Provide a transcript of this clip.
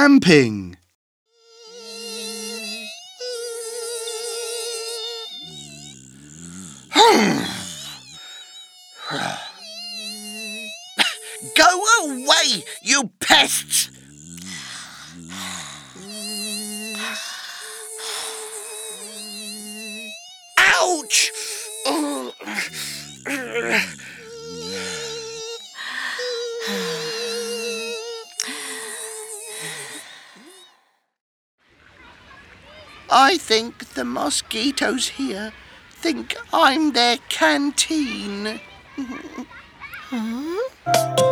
camping. Go away, you pests! Ouch! I think the mosquitoes here think I'm their canteen. Huh?